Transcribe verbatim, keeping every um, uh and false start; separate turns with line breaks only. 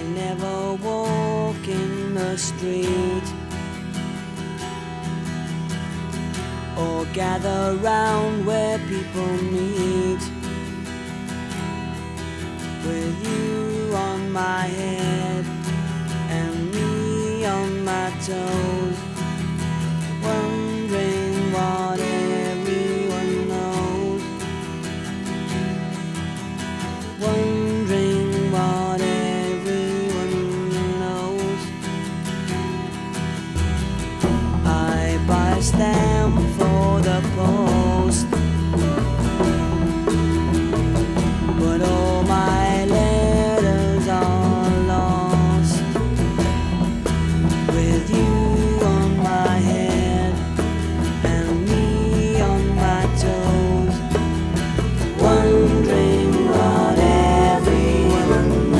never walk in the street or gather round where people meet. With you on my head and me on my toes,